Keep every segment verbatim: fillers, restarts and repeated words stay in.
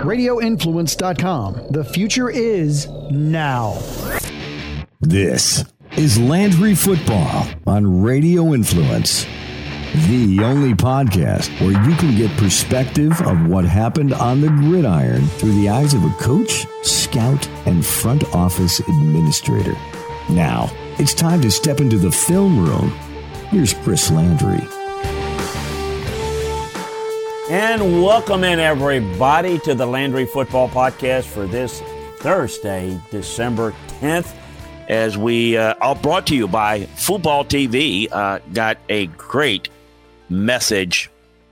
radio influence dot com. The future is now. This is Landry Football on Radio Influence, the only podcast where you can get perspective of what happened on the gridiron through the eyes of a coach, scout, and front office administrator. Now, it's time to step into the film room. Here's Chris Landry. And welcome in, everybody, to the Landry Football Podcast for this Thursday, December tenth. As we uh, are brought to you by Football T V, uh, got a great message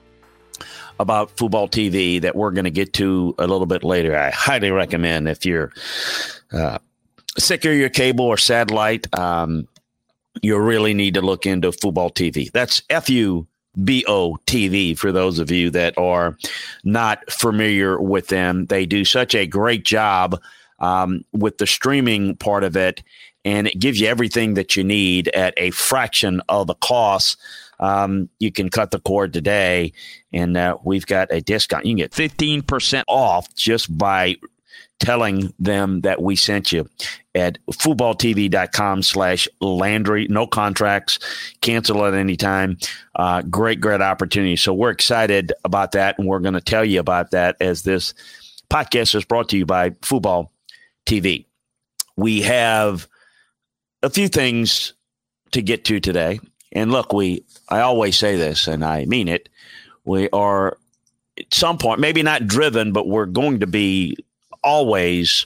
about Football T V that we're going to get to a little bit later. I highly recommend if you're uh, sick of your cable or satellite, um, you really need to look into Football T V. That's F U B O T V for those of you that are not familiar with them. They do such a great job um, with the streaming part of it, and it gives you everything that you need at a fraction of the cost. Um, you can cut the cord today, and uh, we've got a discount. You can get fifteen percent off just by telling them that we sent you at footballtv.com slash Landry. No contracts, cancel at any time. Uh, great, great opportunity. So we're excited about that, and we're going to tell you about that as this podcast is brought to you by Football T V. We have a few things to get to today. And look, we I always say this, and I mean it. We are at some point, maybe not driven, but we're going to be always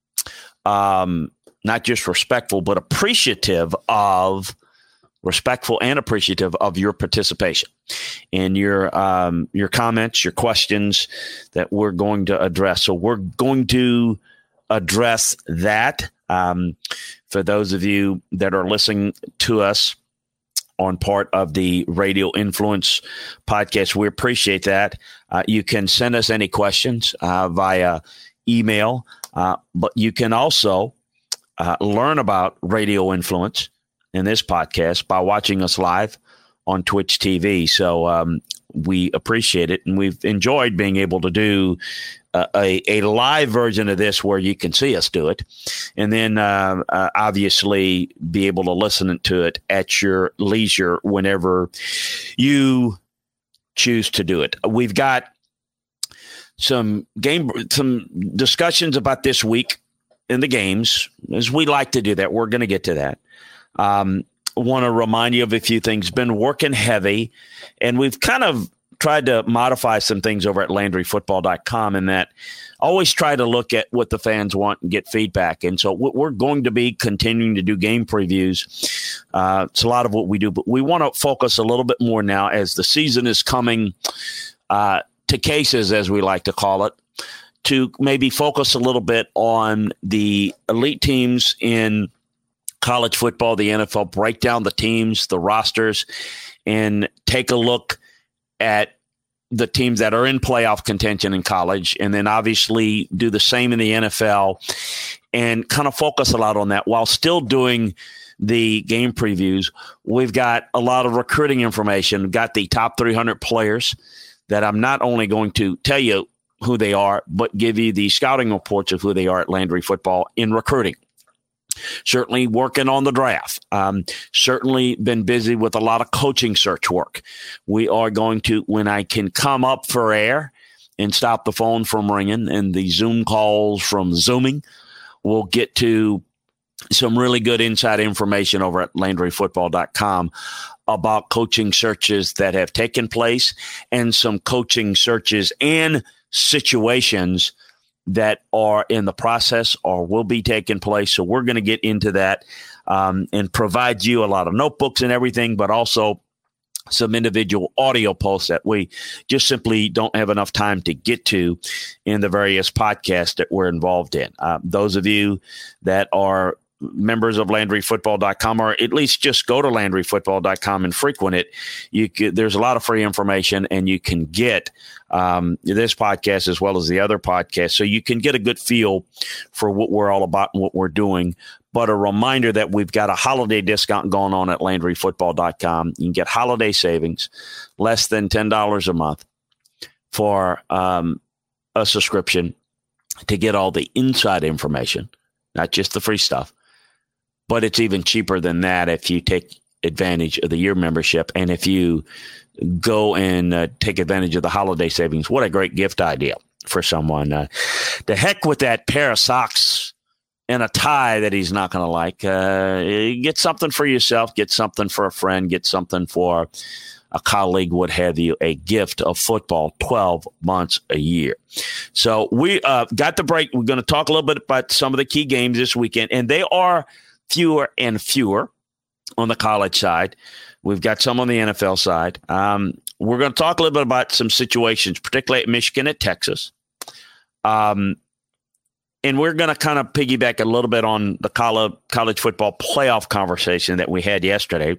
um, not just respectful, but appreciative of respectful and appreciative of your participation and your um, your comments, your questions that we're going to address. So we're going to address that. Um, for those of you that are listening to us on part of the Radio Influence podcast, we appreciate that. Uh, you can send us any questions uh, via email, uh, but you can also uh, learn about Radio Influence in this podcast by watching us live on Twitch T V. So um, we appreciate it, and we've enjoyed being able to do uh, a, a live version of this where you can see us do it, and then uh, uh, obviously be able to listen to it at your leisure whenever you choose to do it. We've got some game, some discussions about this week in the games, as we like to do that. We're going to get to that. Um, want to remind you of a few things. Been working heavy, and we've kind of tried to modify some things over at Landry Football dot com, in that always try to look at what the fans want and get feedback. And so we're going to be continuing to do game previews. Uh, it's a lot of what we do, but we want to focus a little bit more now as the season is coming uh, to cases, as we like to call it, to maybe focus a little bit on the elite teams in college football, the N F L, break down the teams, the rosters, and take a look at the teams that are in playoff contention in college, and then obviously do the same in the N F L and kind of focus a lot on that while still doing the game previews. We've got a lot of recruiting information. We've got the top three hundred players that I'm not only going to tell you who they are, but give you the scouting reports of who they are at Landry Football in recruiting. Certainly working on the draft. Um, certainly been busy with a lot of coaching search work. We are going to, when I can come up for air and stop the phone from ringing and the Zoom calls from Zooming, we'll get to some really good inside information over at Landry Football dot com about coaching searches that have taken place and some coaching searches and situations that are in the process or will be taking place. So we're going to get into that um, and provide you a lot of notebooks and everything, but also some individual audio posts that we just simply don't have enough time to get to in the various podcasts that we're involved in. Uh, those of you that are members of Landry Football dot com, or at least just go to Landry Football dot com and frequent it, you could, there's a lot of free information, and you can get um, this podcast as well as the other podcasts, so you can get a good feel for what we're all about and what we're doing. But a reminder that we've got a holiday discount going on at Landry Football dot com. You can get holiday savings, less than ten dollars a month for um, a subscription to get all the inside information, not just the free stuff. But it's even cheaper than that if you take advantage of the year membership. And if you go and uh, take advantage of the holiday savings, what a great gift idea for someone. Uh, the heck with that pair of socks and a tie that he's not going to like. Uh, get something for yourself. Get something for a friend. Get something for a colleague, what have you, a gift of football twelve months a year. So we uh, got the break. We're going to talk a little bit about some of the key games this weekend, and they are fewer and fewer on the college side. We've got some on the N F L side. Um, we're going to talk a little bit about some situations, particularly at Michigan, at Texas. Um, and we're going to kind of piggyback a little bit on the college, college football playoff conversation that we had yesterday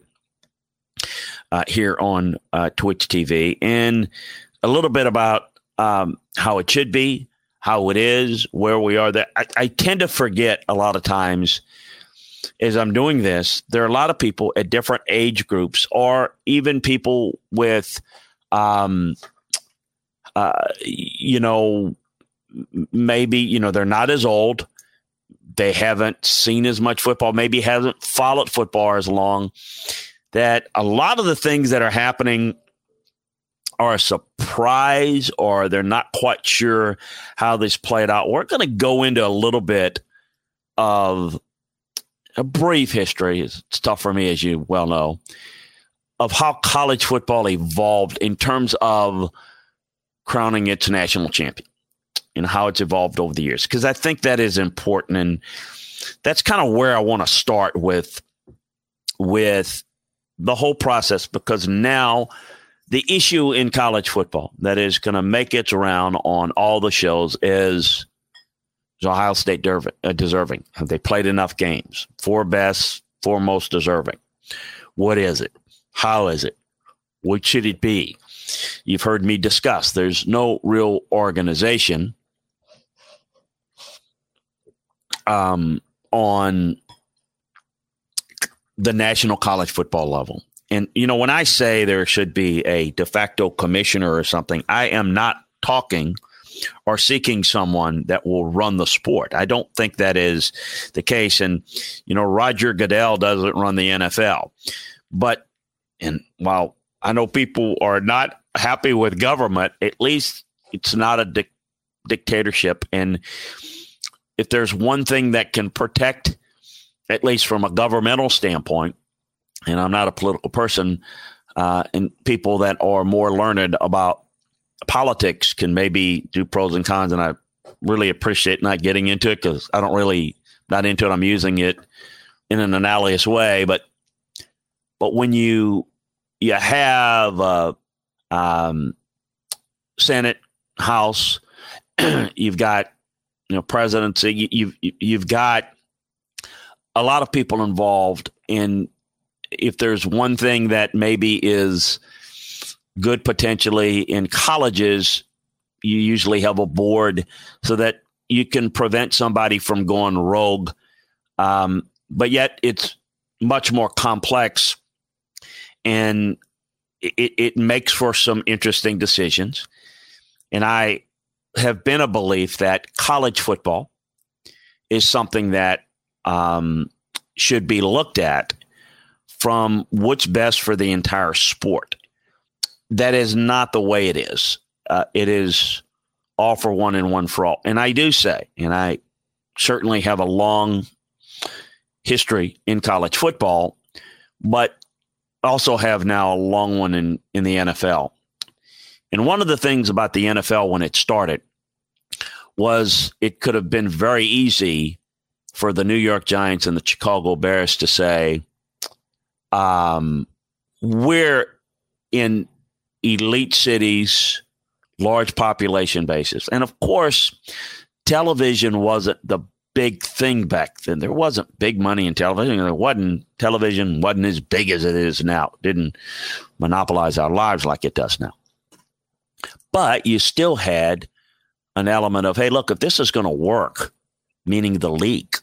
uh, here on uh, Twitch T V, and a little bit about um, how it should be, how it is, where we are. That I, I tend to forget a lot of times as I'm doing this, there are a lot of people at different age groups, or even people with, um, uh, you know, maybe, you know, they're not as old. They haven't seen as much football, maybe haven't followed football as long, that a lot of the things that are happening are a surprise, or they're not quite sure how this played out. We're going to go into a little bit of a brief history. It's tough for me, as you well know, of how college football evolved in terms of crowning its national champion and how it's evolved over the years, because I think that is important. And that's kind of where I want to start with, with the whole process, because now the issue in college football that is going to make its round on all the shows is, is Ohio State deserving? Have they played enough games? Four best, four most deserving. What is it? How is it? What should it be? You've heard me discuss. There's no real organization um, on the national college football level. And, you know, when I say there should be a de facto commissioner or something, I am not talking or seeking someone that will run the sport. I don't think that is the case. And, you know, Roger Goodell doesn't run the N F L. But, and while I know people are not happy with government, at least it's not a dic- dictatorship. And if there's one thing that can protect, at least from a governmental standpoint, and I'm not a political person, uh, and people that are more learned about politics can maybe do pros and cons, and I really appreciate not getting into it because I don't really, not into it. I'm using it in an analogous way, but but when you you have uh, um, Senate, House, you've got you know presidency, you, you've you've got a lot of people involved in. If there's one thing that maybe is good potentially in colleges, you usually have a board so that you can prevent somebody from going rogue. Um, but yet it's much more complex, and it, it makes for some interesting decisions. And I have been a belief that college football is something that um, should be looked at from what's best for the entire sport. That is not the way it is. Uh, it is all for one and one for all. And I do say, and I certainly have a long history in college football, but also have now a long one in, in the N F L. And one of the things about the N F L when it started was it could have been very easy for the New York Giants and the Chicago Bears to say, um, we're in elite cities, large population bases. And of course, television wasn't the big thing back then. There wasn't big money in television. There wasn't television wasn't as big as it is now. It didn't monopolize our lives like it does now. But you still had an element of, hey, look, if this is going to work, meaning the league,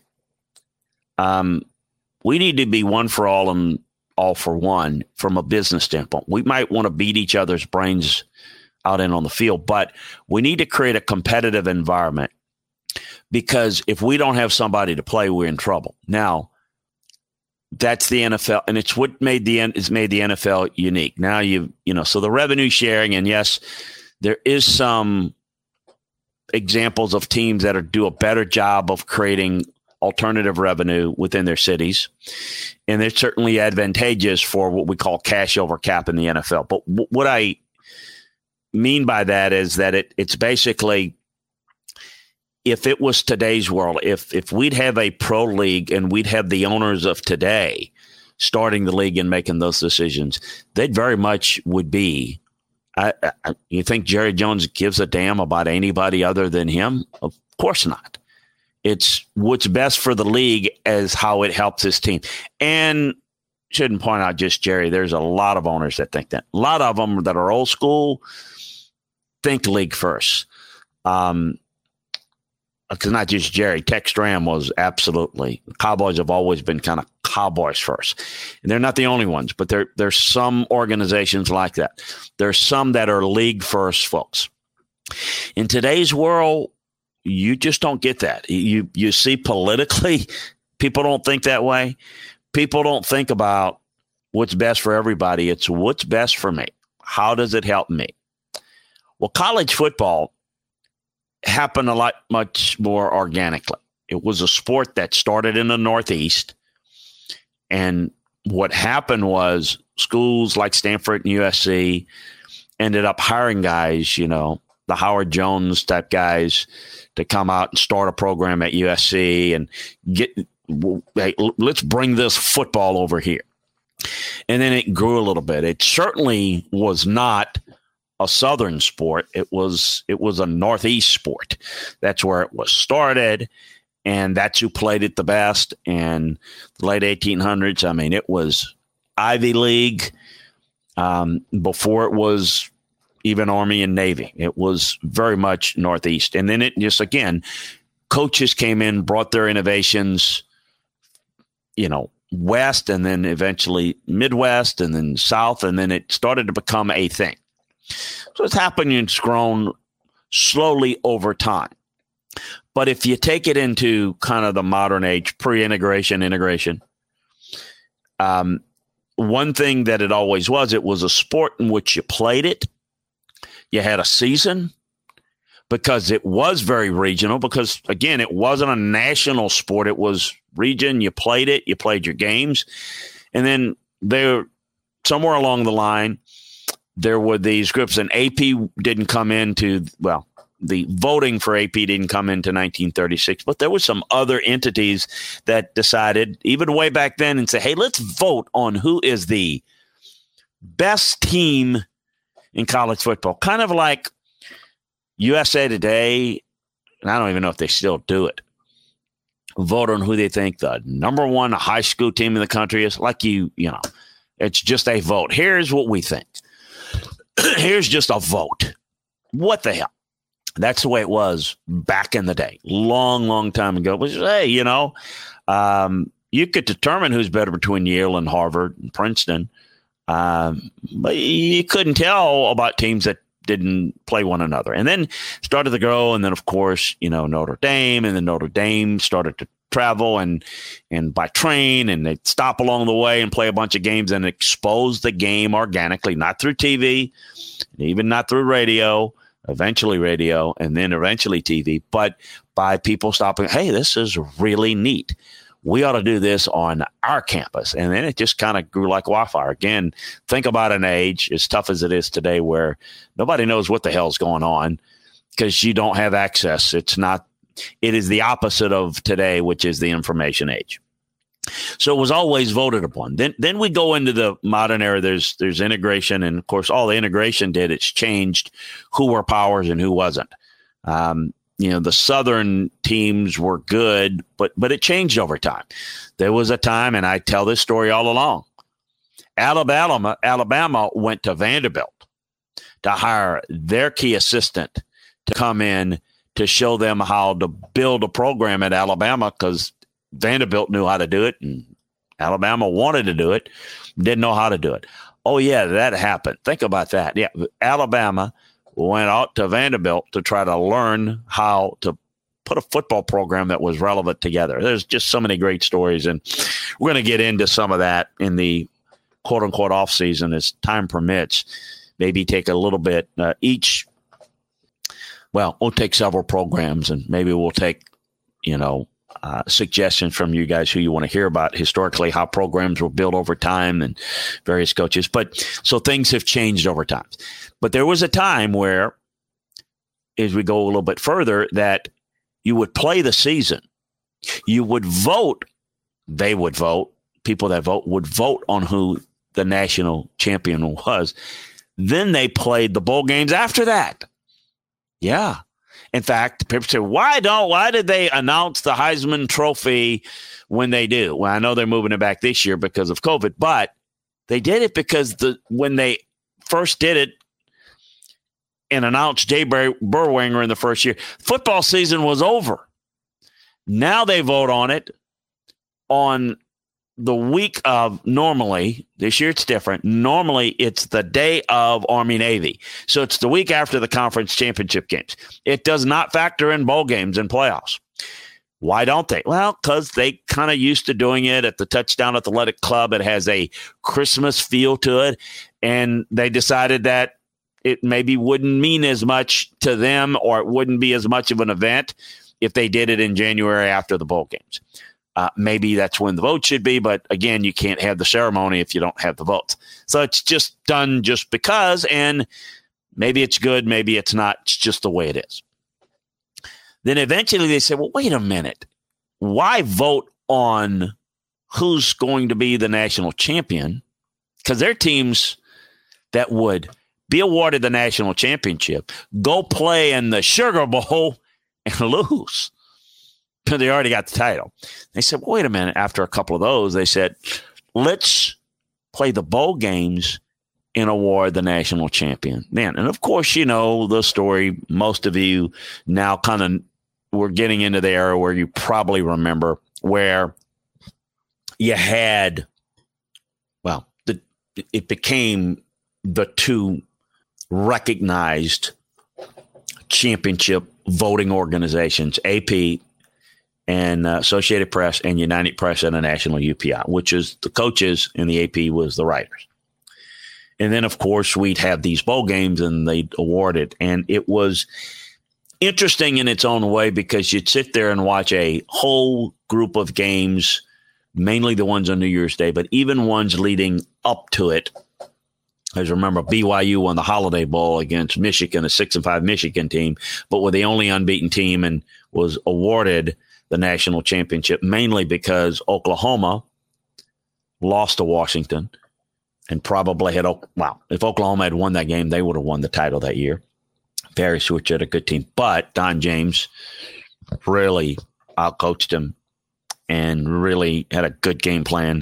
um, we need to be one for all and all for one from a business standpoint. We might want to beat each other's brains out in on the field. But we need to create a competitive environment, because if we don't have somebody to play, we're in trouble. Now, that's the N F L, and it's what made the it's made the N F L unique. Now you you know, so the revenue sharing, and yes, there is some examples of teams that are do a better job of creating alternative revenue within their cities, and it's certainly advantageous for what we call cash over cap in the N F L. But w- what I mean by that is that it it's basically, if it was today's world, if if we'd have a pro league and we'd have the owners of today starting the league and making those decisions, they very much would be. I, I, you think Jerry Jones gives a damn about anybody other than him? Of course not. It's what's best for the league as how it helps his team. And shouldn't point out just Jerry. There's a lot of owners that think that. A lot of them that are old school think league first. Um, Because not just Jerry, Tex Stram was absolutely. Cowboys have always been kind of Cowboys first. And they're not the only ones, but there there's some organizations like that. There's some that are league first folks. In today's world, you just don't get that. You you see politically, people don't think that way. People don't think about what's best for everybody. It's what's best for me. How does it help me? Well, college football happened a lot much more organically. It was a sport that started in the Northeast. And what happened was schools like Stanford and U S C ended up hiring guys, you know, the Howard Jones type guys to come out and start a program at U S C and get, hey, let's bring this football over here. And then it grew a little bit. It certainly was not a Southern sport. It was it was a Northeast sport. That's where it was started, and that's who played it the best. And the late eighteen hundreds, I mean, it was Ivy League um, before it was even Army and Navy. It was very much Northeast. And then it just, again, coaches came in, brought their innovations, you know, West, and then eventually Midwest, and then South, and then it started to become a thing. So it's happened, it's grown slowly over time. But if you take it into kind of the modern age, pre-integration, integration, um, one thing that it always was, it was a sport in which you played it. You had a season because it was very regional because, again, it wasn't a national sport. It was region. You played it. You played your games. And then there, somewhere along the line, there were these groups, and A P didn't come into, well, the voting for A P didn't come into nineteen thirty-six, but there were some other entities that decided, even way back then, and say, hey, let's vote on who is the best team in college football. Kind of like U S A Today, and I don't even know if they still do it, vote on who they think the number one high school team in the country is. Like you, you know, it's just a vote. Here's what we think. Here's just a vote. What the hell? That's the way it was back in the day, long, long time ago. It was, hey, you know, um, you could determine who's better between Yale and Harvard and Princeton, um, but you couldn't tell about teams that didn't play one another. And then started to grow, and then, of course, you know, Notre Dame, and then Notre Dame started to travel and and by train, and they'd stop along the way and play a bunch of games and expose the game organically, not through T V, even not through radio, eventually radio, and then eventually T V, but by people stopping, hey, this is really neat. We ought to do this on our campus. And then it just kind of grew like wildfire. Again, think about an age as tough as it is today where nobody knows what the hell's going on because you don't have access. It's not, it is the opposite of today, which is the information age. So it was always voted upon. Then then we go into the modern era. There's there's integration. And, of course, all the integration did, it's changed who were powers and who wasn't. Um, you know, the Southern teams were good, but but it changed over time. There was a time, and I tell this story all along, Alabama, Alabama went to Vanderbilt to hire their key assistant to come in to show them how to build a program at Alabama because Vanderbilt knew how to do it and Alabama wanted to do it, didn't know how to do it. Oh, yeah, that happened. Think about that. Yeah, Alabama went out to Vanderbilt to try to learn how to put a football program that was relevant together. There's just so many great stories, and we're going to get into some of that in the quote-unquote off-season as time permits. Maybe take a little bit uh, each. Well, we'll take several programs, and maybe we'll take, you know, uh, suggestions from you guys who you want to hear about historically, how programs were built over time and various coaches. But so things have changed over time. But there was a time where, as we go a little bit further, that you would play the season. You would vote. They would vote. People that vote would vote on who the national champion was. Then they played the bowl games after that. Yeah. In fact, people say, why don't, why did they announce the Heisman Trophy when they do? Well, I know they're moving it back this year because of COVID, but they did it because the when they first did it and announced Jay Bur- Burwanger in the first year, football season was over. Now they vote on it on the week of, normally, this year it's different. Normally it's the day of Army-Navy. So it's the week after the conference championship games. It does not factor in bowl games and playoffs. Why don't they? Well, because they kind of used to doing it at the Touchdown Athletic Club. It has a Christmas feel to it. And they decided that it maybe wouldn't mean as much to them, or it wouldn't be as much of an event if they did it in January after the bowl games. Uh, maybe that's when the vote should be, but again, you can't have the ceremony if you don't have the votes. So it's just done just because, and maybe it's good, maybe it's not. It's just the way it is. Then eventually they say, well, wait a minute. Why vote on who's going to be the national champion? Because there are teams that would be awarded the national championship, go play in the Sugar Bowl, and lose. They already got the title. They said, well, wait a minute. After a couple of those, they said, let's play the bowl games and award the national champion. Man, and of course, you know the story. Most of you now kind of we're getting into the era where you probably remember where you had, well, the it became the two recognized championship voting organizations, A P and uh, Associated Press and United Press International, U P I, which is the coaches and the A P was the writers. And then, of course, we'd have these bowl games and they'd award it. And it was interesting in its own way because you'd sit there and watch a whole group of games, mainly the ones on New Year's Day, but even ones leading up to it. I remember B Y U won the Holiday Bowl against Michigan, a six and five Michigan team, but were the only unbeaten team and was awarded the national championship, mainly because Oklahoma lost to Washington and probably had, wow, if Oklahoma had won that game, they would have won the title that year. Perry Switch had a good team, but Don James really outcoached him and really had a good game plan.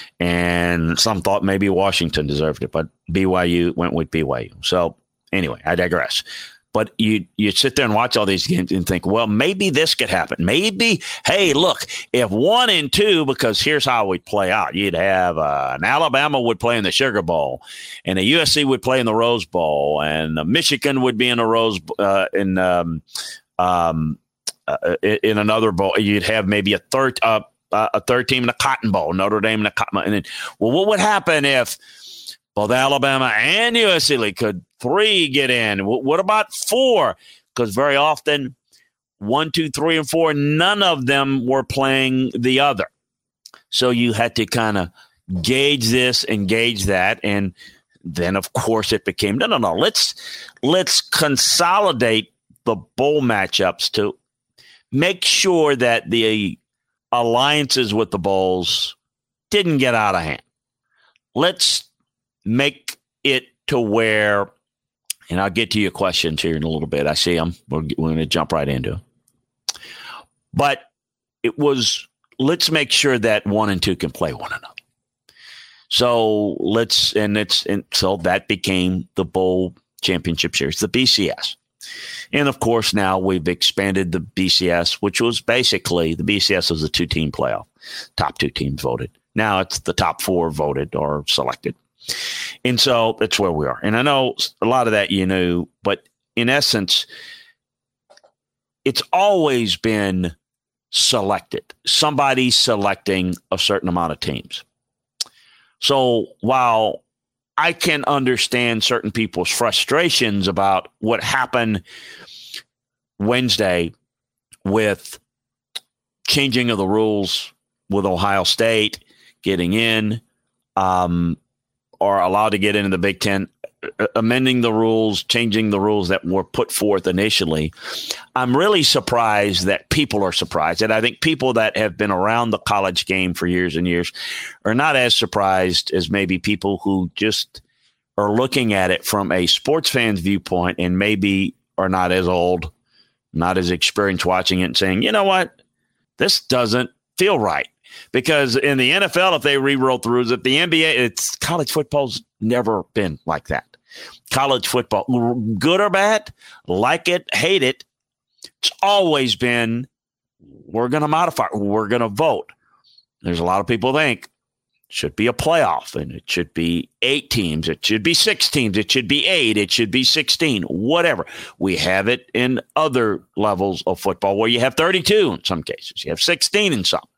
And some thought maybe Washington deserved it, but B Y U went with B Y U. So anyway, I digress. But you you sit there and watch all these games and think, well, maybe this could happen. Maybe, hey, look, if one and two, because here's how we'd play out. You'd have uh, an Alabama would play in the Sugar Bowl, and a U S C would play in the Rose Bowl, and Michigan would be in a Rose uh, in um, um, uh, in another bowl. You'd have maybe a third uh, uh, a third team in the Cotton Bowl, Notre Dame in the Cotton Bowl. And then, well, what would happen if both Alabama and U S C could three get in? What about four? Because very often, one, two, three, and four, none of them were playing the other. So you had to kind of gauge this and gauge that. And then, of course, it became, no, no, no, let's, let's consolidate the bowl matchups to make sure that the alliances with the bowls didn't get out of hand. Let's make it to where, and I'll get to your questions here in a little bit. I see them. We're, we're going to jump right into it. But it was, let's make sure that one and two can play one another. So let's, and it's, and so that became the Bowl Championship Series, the B C S. And of course, now we've expanded the B C S, which was basically, the B C S was a two-team playoff. Top two teams voted. Now it's the top four voted or selected. And so that's where we are. And I know a lot of that you knew, but in essence, it's always been selected. Somebody's selecting a certain amount of teams. So while I can understand certain people's frustrations about what happened Wednesday with changing of the rules with Ohio State getting in, um, or allowed to get into the Big Ten, amending the rules, changing the rules that were put forth initially. I'm really surprised that people are surprised. And I think people that have been around the college game for years and years are not as surprised as maybe people who just are looking at it from a sports fan's viewpoint and maybe are not as old, not as experienced watching it and saying, you know what, this doesn't feel right. Because in the N F L, if they rewrote the rules, at the N B A, it's college football's never been like that. College football, good or bad, like it, hate it, it's always been, we're going to modify, we're going to vote. There's a lot of people think it should be a playoff, and it should be eight teams, it should be six teams, it should be eight, it should be sixteen, whatever. We have it in other levels of football where you have thirty-two in some cases, you have sixteen in some.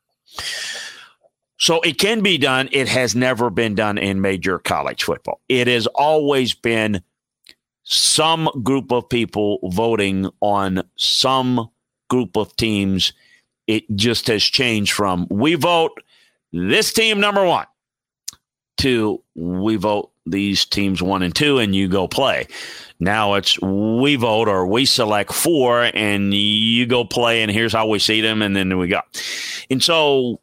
So it can be done. It has never been done in major college football. It has always been some group of people voting on some group of teams. It just has changed from we vote this team number one to we vote these teams one and two and you go play. Now it's we vote or we select four and you go play and here's how we see them and then we go. And so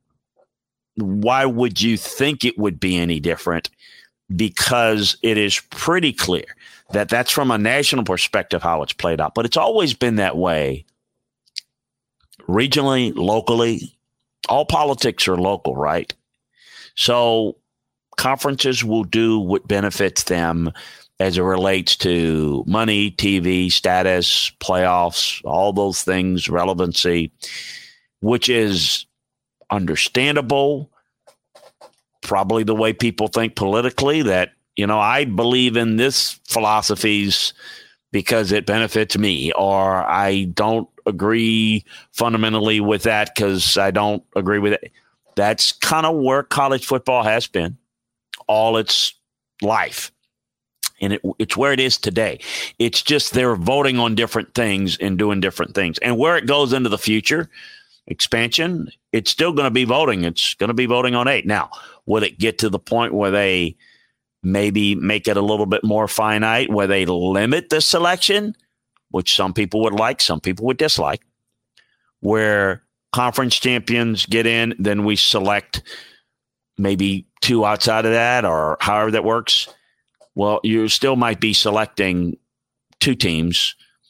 why would you think it would be any different? Because it is pretty clear that that's from a national perspective how it's played out. But it's always been that way regionally, locally. All politics are local, right? So conferences will do what benefits them as it relates to money, T V, status, playoffs, all those things, relevancy, which is understandable, probably the way people think politically that, you know, I believe in this philosophies because it benefits me, or I don't agree fundamentally with that because I don't agree with it. That's kind of where college football has been all its life. And it, it's where it is today. It's just they're voting on different things and doing different things. And where it goes into the future, expansion, it's still going to be voting. It's going to be voting on eight. Now, will it get to the point where they maybe make it a little bit more finite, where they limit the selection, which some people would like, some people would dislike, where conference champions get in, then we select maybe two outside of that or however that works? Well, you still might be selecting two teams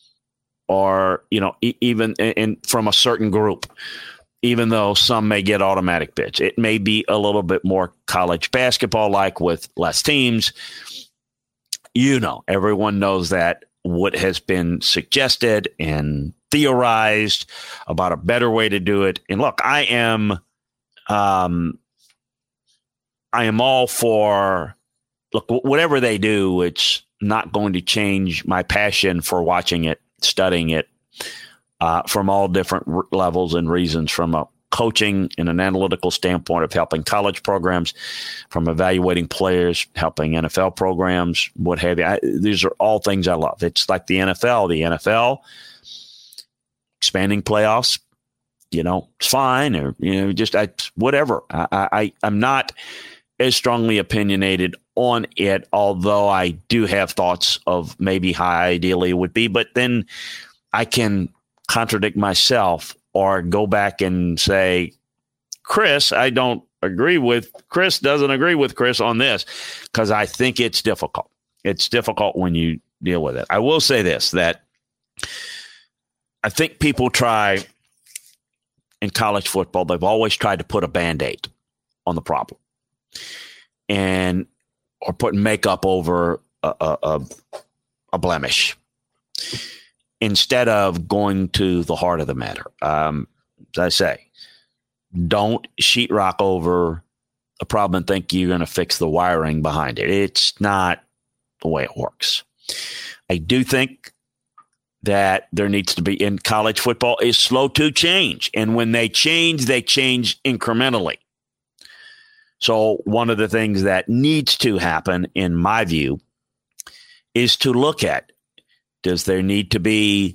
or, you know, e- even in, from a certain group, even though some may get automatic bids. It may be a little bit more college basketball like with less teams. You know, everyone knows that what has been suggested and theorized about a better way to do it. And look, I am, um, I am all for, look, whatever they do, it's not going to change my passion for watching it, studying it, uh, from all different r- levels and reasons, from a coaching and an analytical standpoint of helping college programs, from evaluating players, helping N F L programs, what have you. I, these are all things I love. It's like the N F L. The N F L, expanding playoffs, you know, it's fine, or, you know, just I, whatever. I, I, I'm not as strongly opinionated on it, although I do have thoughts of maybe how ideally it would be, but then I can contradict myself or go back and say, Chris, I don't agree with, Chris doesn't agree with Chris on this, because I think it's difficult. It's difficult when you deal with it. I will say this, that I think people try in college football, they've always tried to put a Band-Aid on the problem. And or putting makeup over a, a, a, a blemish instead of going to the heart of the matter. Um, as I say, don't sheetrock over a problem and think you're going to fix the wiring behind it. It's not the way it works. I do think that there needs to be in college football is slow to change. And when they change, they change incrementally. So one of the things that needs to happen, in my view, is to look at, does there need to be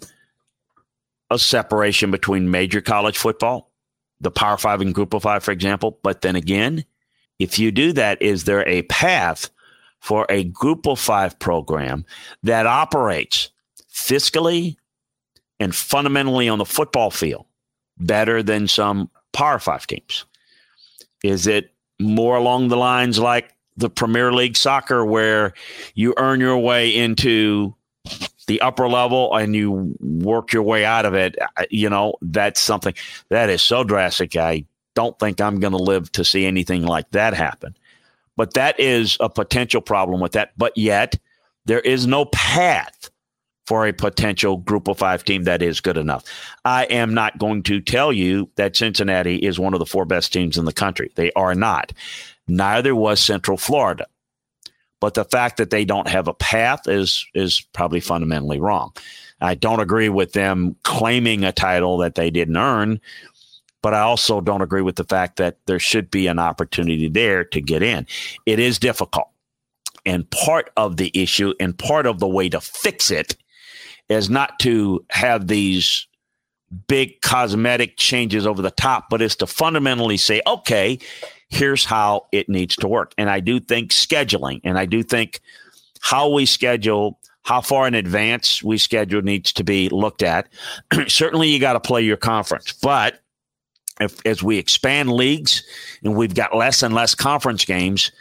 a separation between major college football, the Power Five and Group of Five, for example? But then again, if you do that, is there a path for a Group of Five program that operates fiscally and fundamentally on the football field better than some Power Five teams? Is it more along the lines like the Premier League soccer, where you earn your way into the upper level and you work your way out of it? You know, that's something that is so drastic. I don't think I'm going to live to see anything like that happen. But that is a potential problem with that. But yet there is no path for a potential Group of Five team that is good enough. I am not going to tell you that Cincinnati is one of the four best teams in the country. They are not. Neither was Central Florida. But the fact that they don't have a path is is probably fundamentally wrong. I don't agree with them claiming a title that they didn't earn, but I also don't agree with the fact that there should be an opportunity there to get in. It is difficult. And part of the issue and part of the way to fix it is not to have these big cosmetic changes over the top, but is to fundamentally say, okay, here's how it needs to work. And I do think scheduling, and I do think how we schedule, how far in advance we schedule needs to be looked at. Certainly you got to play your conference, but if, as we expand leagues and we've got less and less conference games,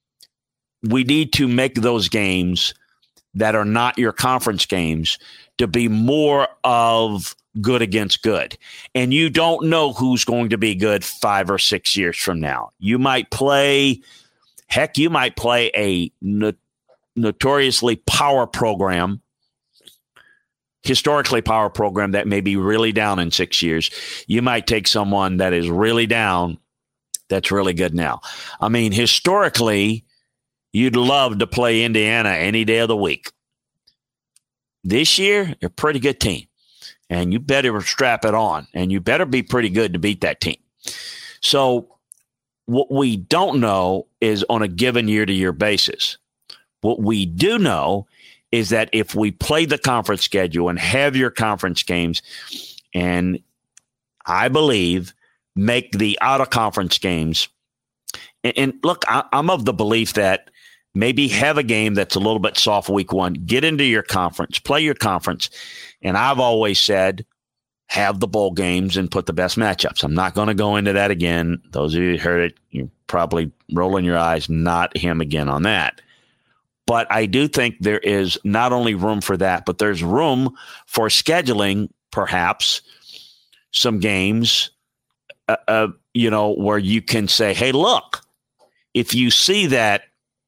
we need to make those games that are not your conference games to be more of good against good. And you don't know who's going to be good five or six years from now. You might play, heck, you might play a no, notoriously power program, historically power program that may be really down in six years. You might take someone that is really down that's really good now. I mean, historically, you'd love to play Indiana any day of the week. This year, they're a pretty good team, and you better strap it on, and you better be pretty good to beat that team. So what we don't know is on a given year-to-year basis. What we do know is that if we play the conference schedule and have your conference games, and I believe make the out-of-conference games, and, and look, I, I'm of the belief that maybe have a game that's a little bit soft week one, get into your conference, play your conference. And I've always said, have the bowl games and put the best matchups. I'm not going to go into that again. Those of you who heard it, you're probably rolling your eyes, not him again on that. But I do think there is not only room for that, but there's room for scheduling perhaps some games, uh, uh, you know, where you can say, hey, look, if you see that,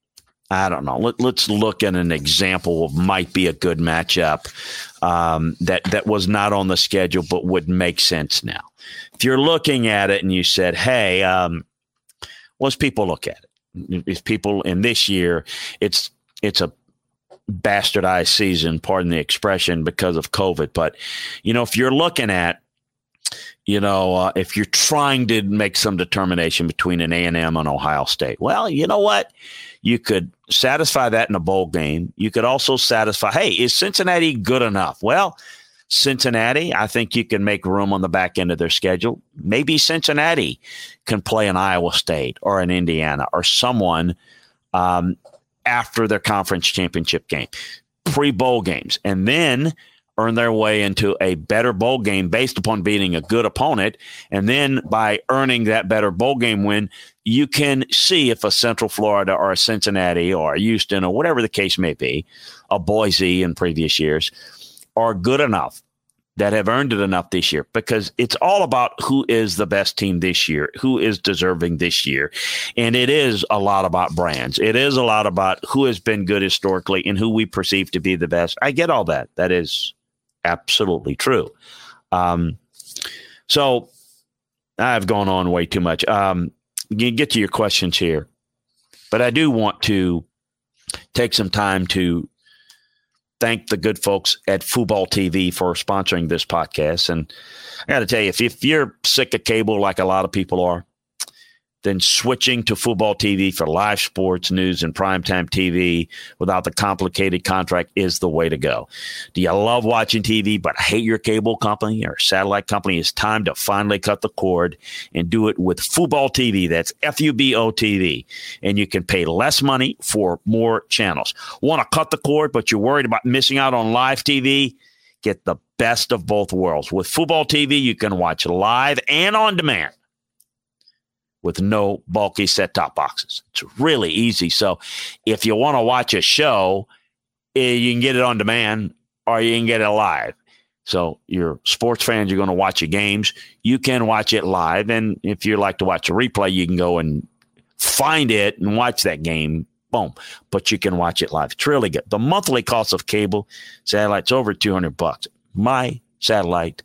I don't know. Let, let's look at an example of might be a good matchup um, that, that was not on the schedule but would make sense now. If you're looking at it and you said, hey, um, let's people look at it. If people in this year, it's it's a bastardized season, pardon the expression, because of COVID. But, you know, if you're looking at, you know, uh, if you're trying to make some determination between an A and M and Ohio State, well, you know what? You could satisfy that in a bowl game. You could also satisfy, hey, is Cincinnati good enough? Well, Cincinnati, I think you can make room on the back end of their schedule. Maybe Cincinnati can play an Iowa State or an Indiana or someone um, after their conference championship game, pre-bowl games, and then earn their way into a better bowl game based upon beating a good opponent. And then by earning that better bowl game win, you can see if a Central Florida or a Cincinnati or a Houston or whatever the case may be, a Boise in previous years, are good enough, that have earned it enough this year, because it's all about who is the best team this year, who is deserving this year. And it is a lot about brands. It is a lot about who has been good historically and who we perceive to be the best. I get all that. That is absolutely true. Um, so I've gone on way too much. Um, you get to your questions here, but I do want to take some time to thank the good folks at Football T V for sponsoring this podcast. And I got to tell you, if, if you're sick of cable like a lot of people are, then switching to Football T V for live sports, news, and primetime T V without the complicated contract is the way to go. Do you love watching T V but hate your cable company or satellite company? It's time to finally cut the cord and do it with Football T V. That's F U B O T V. And you can pay less money for more channels. Want to cut the cord, but you're worried about missing out on live T V? Get the best of both worlds. With Football T V, you can watch live and on demand with no bulky set-top boxes. It's really easy. So if you want to watch a show, you can get it on demand or you can get it live. So your sports fans, you're going to watch your games. You can watch it live. And if you like to watch a replay, you can go and find it and watch that game. Boom. But you can watch it live. It's really good. The monthly cost of cable satellite's over two hundred bucks. My satellite,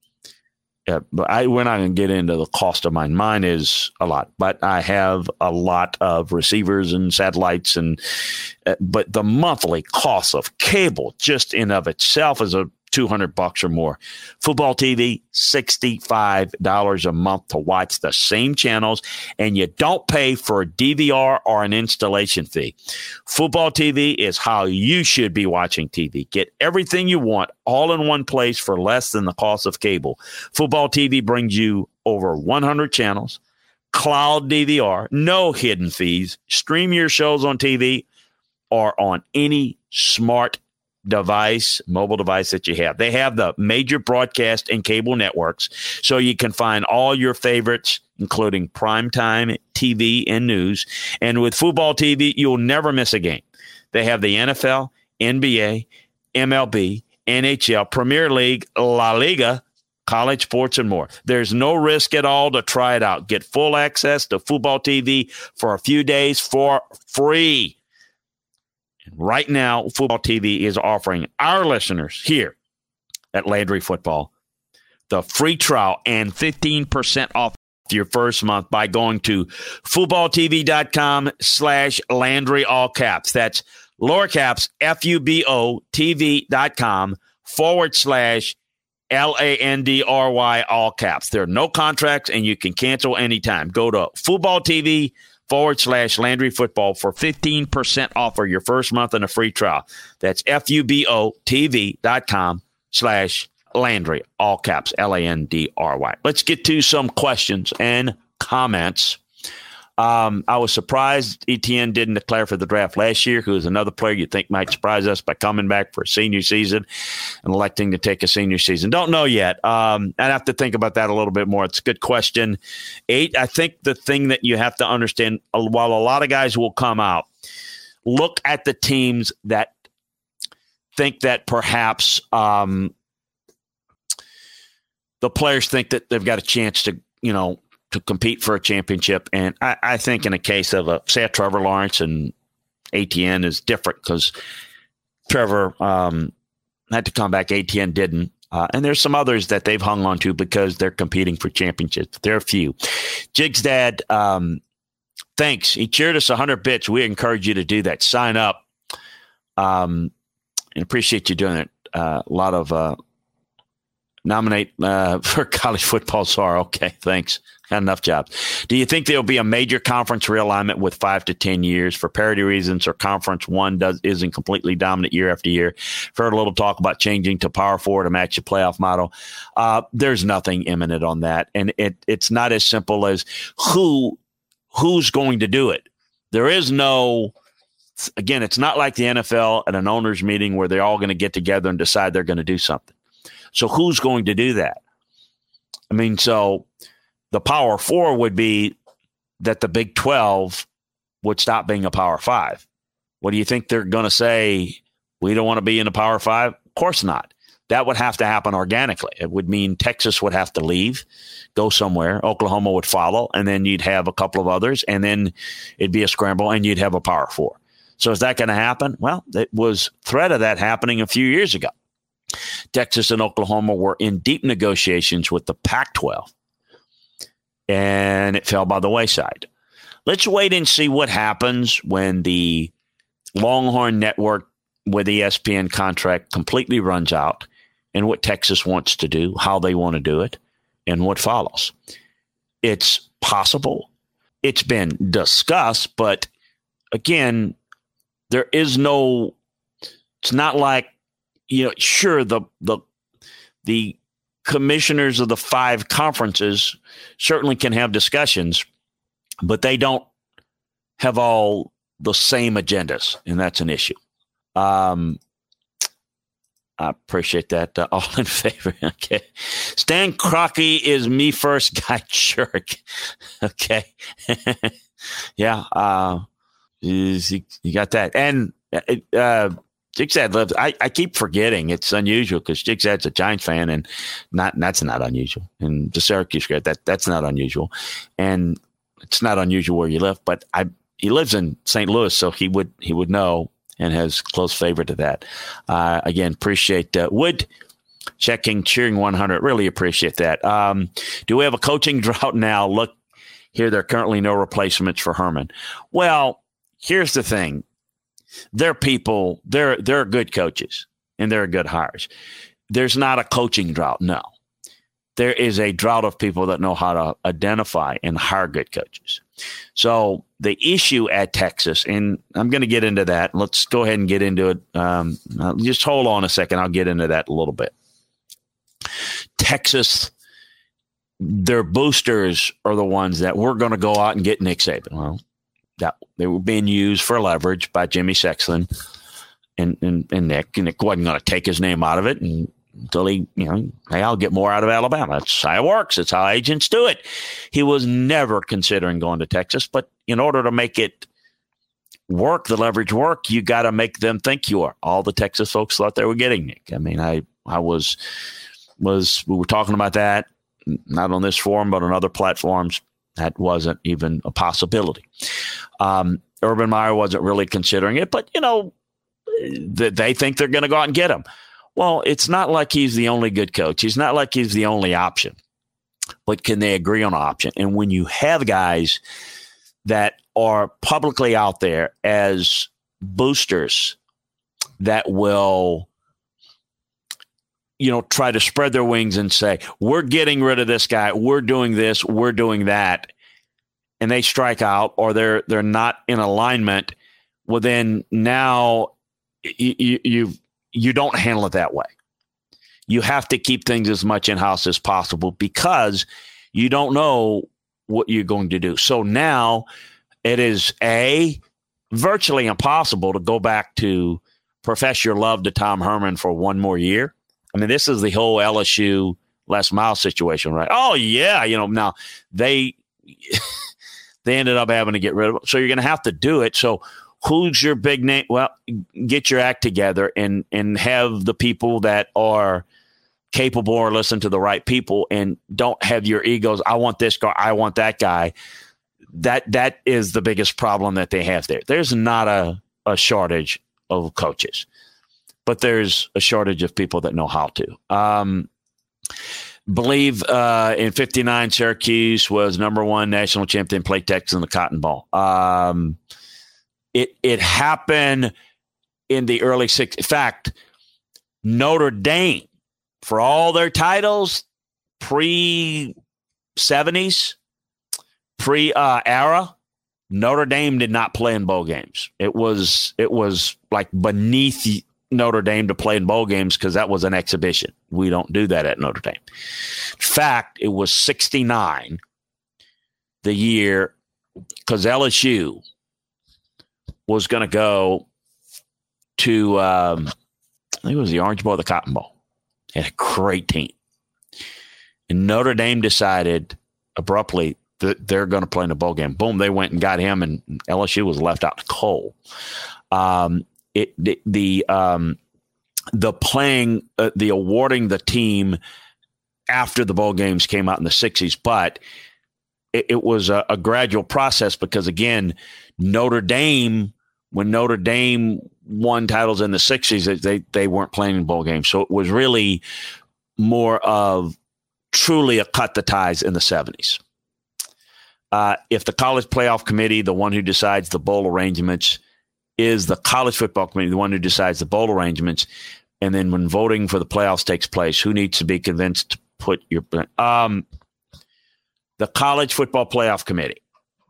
Uh, but I, we're not going to get into the cost of mine. Mine is a lot, but I have a lot of receivers and satellites, and uh, but the monthly cost of cable just in of itself is a two hundred bucks or more. Football T V, sixty-five dollars a month to watch the same channels, and you don't pay for a D V R or an installation fee. Football T V is how you should be watching T V. Get everything you want all in one place for less than the cost of cable. Football T V brings you over one hundred channels, cloud D V R, no hidden fees. Stream your shows on T V or on any smart device, mobile device that you have. They have the major broadcast and cable networks, so you can find all your favorites, including primetime T V and news. And with Football T V, you'll never miss a game. They have the N F L, N B A, M L B, N H L, Premier League, La Liga, college sports, and more. There's no risk at all to try it out. Get full access to Football T V for a few days for free. Right now, Football T V is offering our listeners here at Landry Football the free trial and fifteen percent off your first month by going to footballtv.com slash Landry, all caps. That's lower caps, F-U-B-O-T-V dot com forward slash L A N D R Y, all caps. There are no contracts, and you can cancel anytime. Go to Football T V forward slash Landry Football for fifteen percent off for your first month and a free trial. That's F-U-B-O-T-V dot com slash Landry, all caps, L A N D R Y. Let's get to some questions and comments. Um, I was surprised Etienne didn't declare for the draft last year, who is another player you think might surprise us by coming back for a senior season and electing to take a senior season. Don't know yet. Um, I'd have to think about that a little bit more. It's a good question. Eight, I think the thing that you have to understand, while a lot of guys will come out, look at the teams that think that perhaps um, the players think that they've got a chance to, you know, to compete for a championship. And I, I think in a case of, a, say, a Trevor Lawrence and A T N is different because Trevor um, had to come back. A T N didn't. Uh, and there's some others that they've hung on to because they're competing for championships. There are a few. Jig's dad, um, thanks. He cheered us one hundred bits. We encourage you to do that. Sign up. Um, and appreciate you doing it. Uh, a lot of uh, nominate uh, for college football. Sorry. Okay, thanks. Had enough jobs. Do you think there will be a major conference realignment with five to ten years for parity reasons, or conference one does isn't completely dominant year after year? I've heard a little talk about changing to Power Four to match the playoff model. Uh, there's nothing imminent on that, and it it's not as simple as who who's going to do it. There is no. Again, it's not like the N F L at an owners meeting where they're all going to get together and decide they're going to do something. So who's going to do that? I mean, so the Power Four would be that the Big twelve would stop being a Power Five. What do you think they're going to say? We don't want to be in a Power Five? Of course not. That would have to happen organically. It would mean Texas would have to leave, go somewhere. Oklahoma would follow, and then you'd have a couple of others, and then it'd be a scramble, and you'd have a Power Four. So is that going to happen? Well, it was threat of that happening a few years ago. Texas and Oklahoma were in deep negotiations with the Pac twelve, and it fell by the wayside. Let's wait and see what happens when the Longhorn Network where the E S P N contract completely runs out and what Texas wants to do, how they want to do it, and what follows. It's possible. It's been discussed, but again, there is no, it's not like, you know, sure, the, the, the commissioners of the five conferences certainly can have discussions, but they don't have all the same agendas, and that's an issue. Um, I appreciate that. Uh, all in favor. Okay. Stan Kroenke is me first guy jerk. Okay. yeah. Uh, you, you got that. And uh, Jigzad loves, I, I keep forgetting it's unusual because Jigzad's a Giants fan, and not that's not unusual. And the Syracuse grad, that that's not unusual. And it's not unusual where you live, but I he lives in Saint Louis, so he would he would know. And has close favor to that. Uh, again, appreciate uh, Wood checking, cheering one hundred. Really appreciate that. Um, do we have a coaching drought now? Look here, there are currently no replacements for Herman. Well, here's the thing. They're people, they're, they're good coaches, and they're good hires. There's not a coaching drought, no. There is a drought of people that know how to identify and hire good coaches. So the issue at Texas, and I'm going to get into that. Let's go ahead and get into it. Um, just hold on a second. I'll get into that a little bit. Texas, their boosters are the ones that we're going to go out and get Nick Saban. Well, that they were being used for leverage by Jimmy Sexton and, and, and Nick. And Nick wasn't going to take his name out of it and, until he, you know, hey, I'll get more out of Alabama. That's how it works. It's how agents do it. He was never considering going to Texas, but in order to make it work, the leverage work, you got to make them think you are. All the Texas folks thought they were getting Nick. I mean, I, I was, was, we were talking about that, not on this forum, but on other platforms. That wasn't even a possibility. Um, Urban Meyer wasn't really considering it, but, you know, th- they think they're going to go out and get him. Well, it's not like he's the only good coach. He's not like he's the only option. But can they agree on an option? And when you have guys that are publicly out there as boosters that will, you know, try to spread their wings and say, we're getting rid of this guy, we're doing this, we're doing that, and they strike out or they're they're not in alignment, well, then now you, you, you've you don't handle it that way. You have to keep things as much in-house as possible because you don't know what you're going to do. So now it is a virtually impossible to go back to profess your love to Tom Herman for one more year. I mean, this is the whole L S U Les Miles situation, right? Oh yeah. You know, now they, they ended up having to get rid of it. So you're going to have to do it. So who's your big name? Well, get your act together and and have the people that are capable or listen to the right people and don't have your egos. I want this guy. I want that guy. That that is the biggest problem that they have there. There's not a, a shortage of coaches, but there's a shortage of people that know how to. Um, believe uh, in fifty-nine, Syracuse was number one national champion, played Texas in the Cotton Bowl. Um, It it happened in the early sixties. In fact, Notre Dame, for all their titles, pre-seventies, pre-era, uh, Notre Dame did not play in bowl games. It was it was like beneath Notre Dame to play in bowl games because that was an exhibition. We don't do that at Notre Dame. In fact, it was sixty-nine, the year, because L S U was going to go to, um, I think it was the Orange Bowl or the Cotton Bowl. Had a great team. And Notre Dame decided abruptly that they're going to play in the bowl game. Boom, they went and got him, and L S U was left out cold. Um, it the the, um, the playing, uh, the awarding the team after the bowl games came out in the sixties, but it, it was a, a gradual process because, again, Notre Dame, when Notre Dame won titles in the sixties, they they weren't playing in bowl games. So it was really more of truly a cut the ties in the seventies. Uh, if the college playoff committee, the one who decides the bowl arrangements, is the college football committee, the one who decides the bowl arrangements. And then when voting for the playoffs takes place, who needs to be convinced to put your um, the College Football Playoff Committee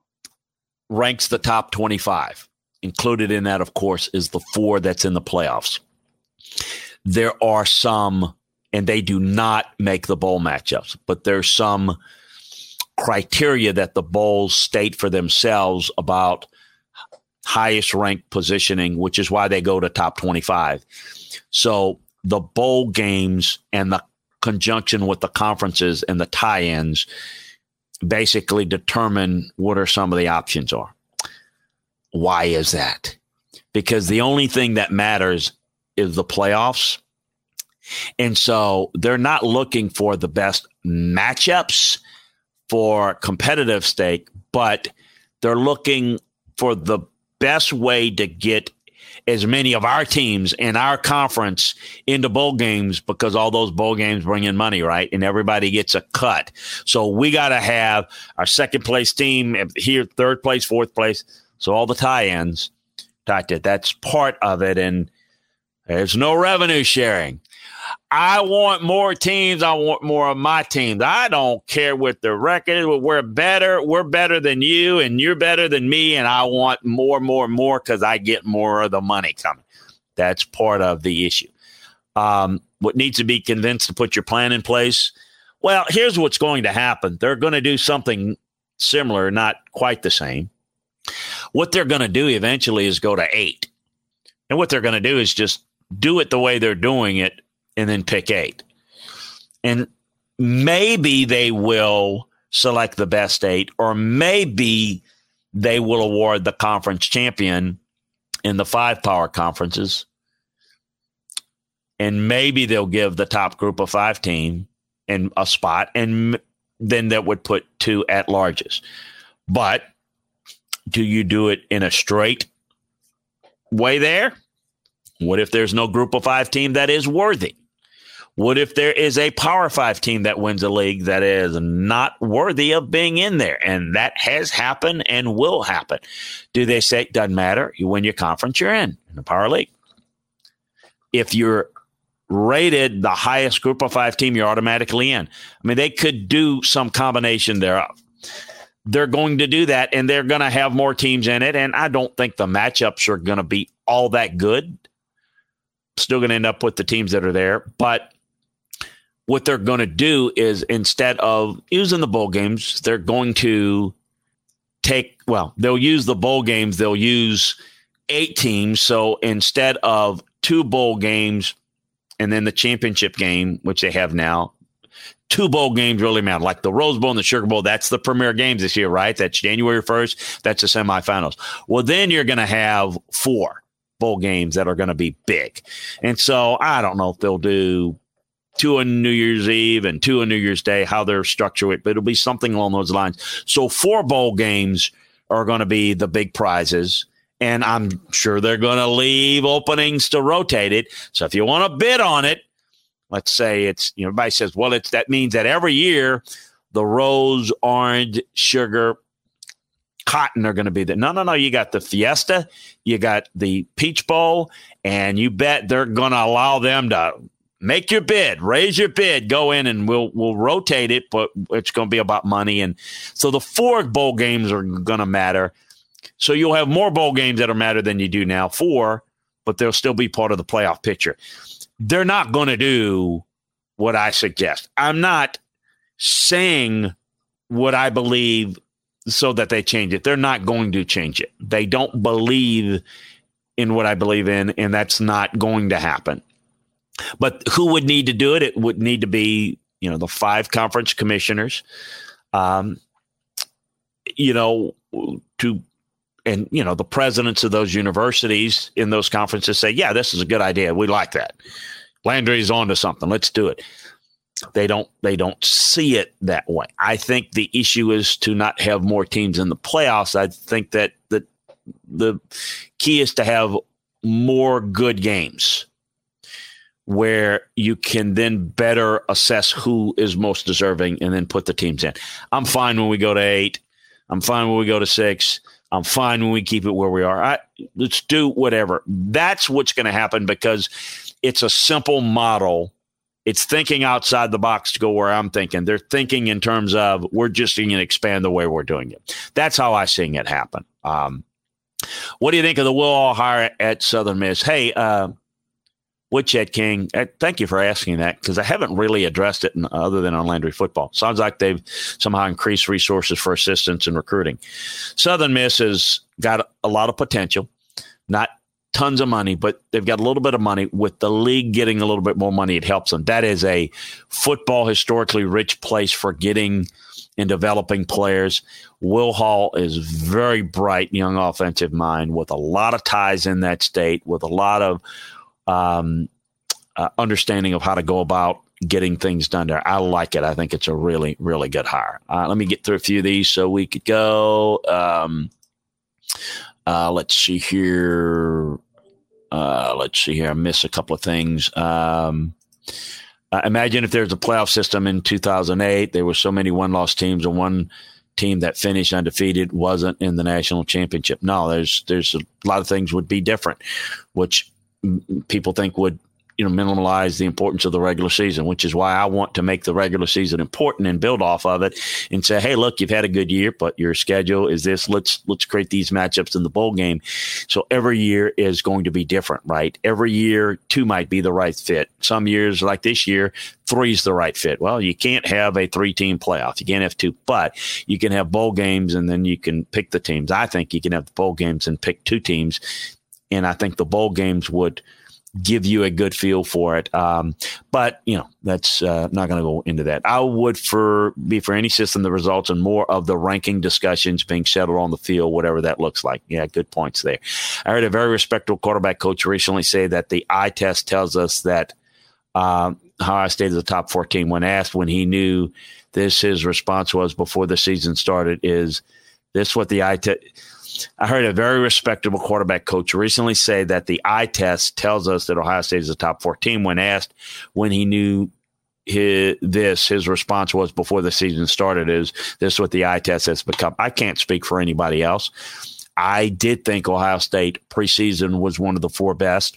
ranks the top twenty-five. Included in that, of course, is the four that's in the playoffs. There are some, and they do not make the bowl matchups, but there's some criteria that the bowls state for themselves about highest ranked positioning, which is why they go to top twenty-five. So the bowl games and the conjunction with the conferences and the tie-ins basically determine what are some of the options are. Why is that? Because the only thing that matters is the playoffs. And so they're not looking for the best matchups for competitive stake, but they're looking for the best way to get as many of our teams in our conference into bowl games, because all those bowl games bring in money, right? And everybody gets a cut. So we got to have our second place team here, third place, fourth place. So all the tie-ins, that's part of it. And there's no revenue sharing. I want more teams. I want more of my teams. I don't care what the record is. We're better. We're better than you, and you're better than me, and I want more, more, more because I get more of the money coming. That's part of the issue. Um, what needs to be convinced to put your plan in place? Well, here's what's going to happen. They're going to do something similar, not quite the same. What they're going to do eventually is go to eight. And what they're going to do is just do it the way they're doing it and then pick eight. And maybe they will select the best eight, or maybe they will award the conference champion in the five power conferences. And maybe they'll give the top group of five team in a spot, and then that would put two at larges. But do you do it in a straight way there? What if there's no group of five team that is worthy? What if there is a power five team that wins a league that is not worthy of being in there? And that has happened and will happen. Do they say it doesn't matter? You win your conference, you're in, in the power league. If you're rated the highest group of five team, you're automatically in. I mean, they could do some combination thereof. They're going to do that, and they're going to have more teams in it. And I don't think the matchups are going to be all that good. Still going to end up with the teams that are there. But what they're going to do is, instead of using the bowl games, they're going to take, well, they'll use the bowl games. They'll use eight teams. So instead of two bowl games and then the championship game, which they have now, two bowl games really matter. Like the Rose Bowl and the Sugar Bowl, that's the premier games this year, right? That's January first. That's the semifinals. Well, then you're going to have four bowl games that are going to be big. And so I don't know if they'll do two on New Year's Eve and two on New Year's Day, how they're structured it, but it'll be something along those lines. So four bowl games are going to be the big prizes. And I'm sure they're going to leave openings to rotate it. So if you want to bid on it, let's say it's, you know, everybody says, well, it's, that means that every year the rose, orange, sugar, cotton are going to be there. No, no, no. You got the Fiesta, you got the Peach Bowl, and you bet they're going to allow them to make your bid, raise your bid, go in, and we'll we'll rotate it, but it's going to be about money. And so the four bowl games are going to matter. So you'll have more bowl games that are matter than you do now, four, but they'll still be part of the playoff picture. They're not going to do what I suggest. I'm not saying what I believe so that they change it. They're not going to change it. They don't believe in what I believe in, and that's not going to happen. But who would need to do it? It would need to be, you know, the five conference commissioners, um, you know, to, and, you know, the presidents of those universities in those conferences say, yeah, this is a good idea. We like that. Landry's on to something. Let's do it. They don't, they don't see it that way. I think the issue is to not have more teams in the playoffs. I think that the, the key is to have more good games where you can then better assess who is most deserving and then put the teams in. I'm fine when we go to eight. I'm fine when we go to six. I'm fine when we keep it where we are. I, let's do whatever. That's what's going to happen because it's a simple model. It's thinking outside the box to go where I'm thinking. They're thinking in terms of we're just going to expand the way we're doing it. That's how I'm seeing it happen. Um, what do you think of the Will Hall hire at Southern Miss? Hey, uh, Woodchet King, uh, thank you for asking that because I haven't really addressed it in, other than on Landry Football. Sounds like they've somehow increased resources for assistance and recruiting. Southern Miss has got a lot of potential, not tons of money, but they've got a little bit of money. With the league getting a little bit more money, it helps them. That is a football historically rich place for getting and developing players. Will Hall is very bright, young offensive mind with a lot of ties in that state, with a lot of Um, uh, understanding of how to go about getting things done there. I like it. I think it's a really, really good hire. Uh, let me get through a few of these so we could go. Um, uh, let's see here. Uh, let's see here. I missed a couple of things. Um, uh, imagine if there's a playoff system in two thousand eight. There were so many one-loss teams, and one team that finished undefeated wasn't in the national championship. No, there's there's a lot of things would be different, which people think would, you know, minimize the importance of the regular season, which is why I want to make the regular season important and build off of it and say, hey, look, you've had a good year, but your schedule is this. Let's let's create these matchups in the bowl game. So every year is going to be different, right? Every year, two might be the right fit. Some years, like this year, three's the right fit. Well, you can't have a three-team playoff. You can't have two, but you can have bowl games and then you can pick the teams. I think you can have the bowl games and pick two teams. And I think the bowl games would give you a good feel for it. Um, but, you know, that's uh, not going to go into that. I would for be for any system that results in more of the ranking discussions being settled on the field, whatever that looks like. Yeah, good points there. I heard a very respectable quarterback coach recently say that the eye test tells us that um, Ohio State is a top fourteen. When asked when he knew this, his response was before the season started is this what the eye test – I heard a very respectable quarterback coach recently say that the eye test tells us that Ohio State is a top fourteen. When asked when he knew his, this, his response was before the season started is this is what the eye test has become. I can't speak for anybody else. I did think Ohio State preseason was one of the four best,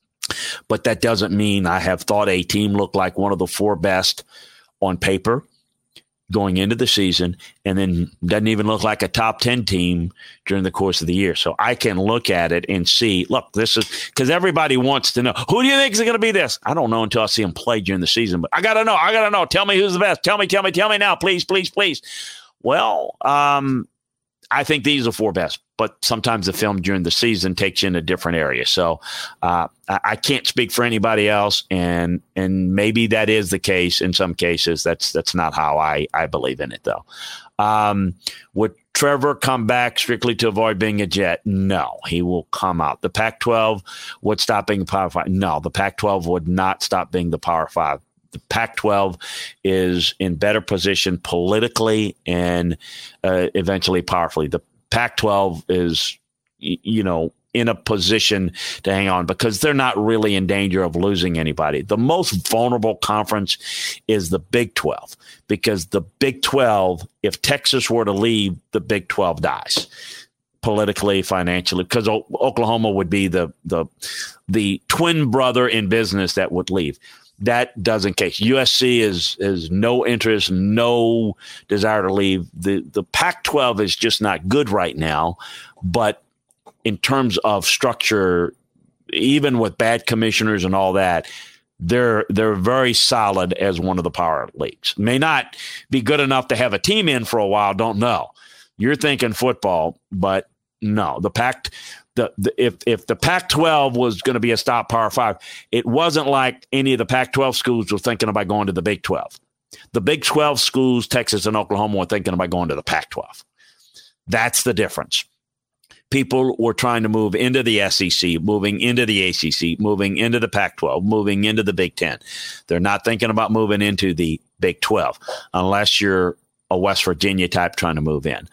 but that doesn't mean I have thought a team looked like one of the four best on paper going into the season, and then doesn't even look like a top ten team during the course of the year. So I can look at it and see, look, this is because everybody wants to know, who do you think is going to be this? I don't know until I see them play during the season, but I got to know. I got to know. Tell me who's the best. Tell me, tell me, tell me now, please, please, please. Well, um, I think these are four best, but sometimes the film during the season takes you in a different area. So uh, I, I can't speak for anybody else, and and maybe that is the case in some cases. That's that's not how I, I believe in it, though. Um, would Trevor come back strictly to avoid being a Jet? No, he will come out. The Pac twelve would stop being Power Five. No, the Pac twelve would not stop being the Power Five. The Pac twelve is in better position politically and uh, eventually powerfully. The Pac twelve is, you know, in a position to hang on because they're not really in danger of losing anybody. The most vulnerable conference is the Big twelve because the Big twelve, if Texas were to leave, the Big twelve dies politically, financially, because o- Oklahoma would be the the the twin brother in business that would leave. That doesn't case. U S C is is no interest, no desire to leave. The the Pac twelve is just not good right now. But in terms of structure, even with bad commissioners and all that, they're they're very solid as one of the power leagues. May not be good enough to have a team in for a while. Don't know. You're thinking football, but no, the Pac. The, the, if if the Pac twelve was going to be a stop Power Five, it wasn't like any of the Pac twelve schools were thinking about going to the Big twelve. The Big twelve schools, Texas and Oklahoma, were thinking about going to the Pac twelve. That's the difference. People were trying to move into the S E C, moving into the A C C, moving into the Pac twelve, moving into the Big Ten. They're not thinking about moving into the Big twelve unless you're a West Virginia type trying to move in.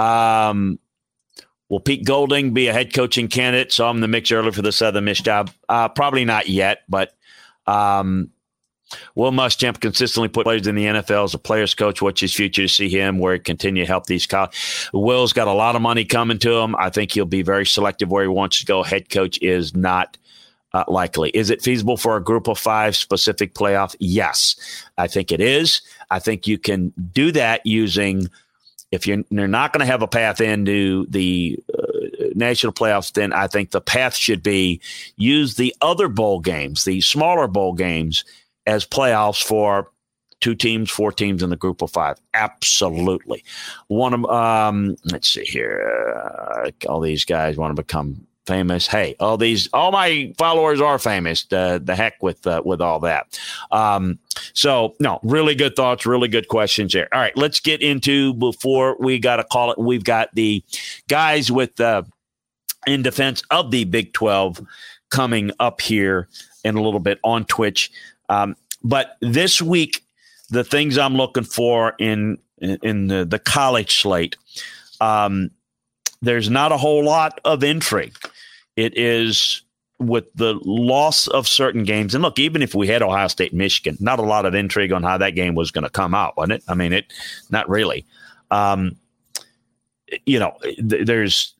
Um, Will Pete Golding be a head coaching candidate? Saw him in the mix early for the Southern Miss job. Uh, probably not yet, but um, Will Muschamp consistently put players in the N F L as a player's coach. What's his future to see him where he continue to help these college? Will's got a lot of money coming to him. I think he'll be very selective where he wants to go. Head coach is not uh, likely. Is it feasible for a group of five specific playoff? Yes, I think it is. I think you can do that using, if you're, you're not going to have a path into the uh, national playoffs, then I think the path should be use the other bowl games, the smaller bowl games, as playoffs for two teams, four teams in the group of five. Absolutely. One of um, let's see here. Uh, all these guys want to become famous. Hey, all these, all my followers are famous. Uh, the heck with uh, with all that. Um, so no, really good thoughts, really good questions there. All right, let's get into, before we got to call it, we've got the guys with uh, in defense of the Big twelve coming up here in a little bit on Twitch. Um, but this week, the things I'm looking for in in the, the college slate, um, there's not a whole lot of intrigue. It is with the loss of certain games. And look, even if we had Ohio State, Michigan, not a lot of intrigue on how that game was going to come out, wasn't it? I mean, it not really. Um, you know, th- there's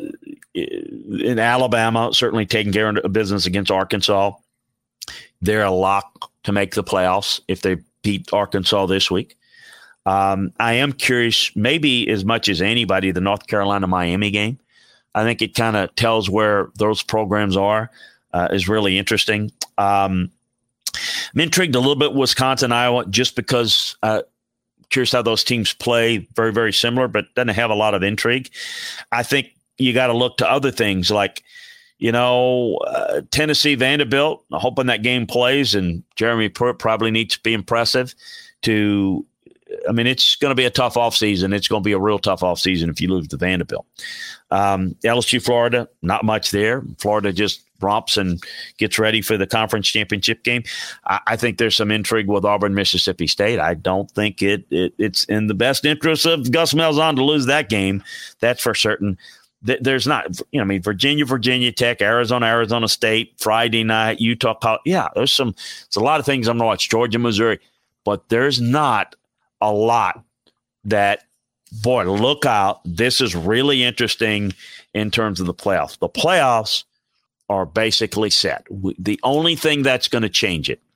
in Alabama, certainly taking care of business against Arkansas. They're a lock to make the playoffs if they beat Arkansas this week. Um, I am curious, maybe as much as anybody, the North Carolina-Miami game. I think it kind of tells where those programs are, uh, is really interesting. Um, I'm intrigued a little bit Wisconsin-Iowa just because uh, curious how those teams play. Very, very similar, but doesn't have a lot of intrigue. I think you got to look to other things like, You know, uh, Tennessee, Vanderbilt, hoping that game plays, and Jeremy Pruitt probably needs to be impressive to – I mean, it's going to be a tough offseason. It's going to be a real tough offseason if you lose to Vanderbilt. Um, L S U, Florida, not much there. Florida just romps and gets ready for the conference championship game. I, I think there's some intrigue with Auburn, Mississippi State. I don't think it, it it's in the best interest of Gus Malzahn to lose that game. That's for certain. There's not, you know, I mean, Virginia, Virginia Tech, Arizona, Arizona State, Friday night, Utah College. Yeah, there's some, it's a lot of things I'm going to watch. Georgia, Missouri. But there's not a lot that, boy, look out. This is really interesting in terms of the playoffs. The playoffs are basically set. The only thing that's going to change it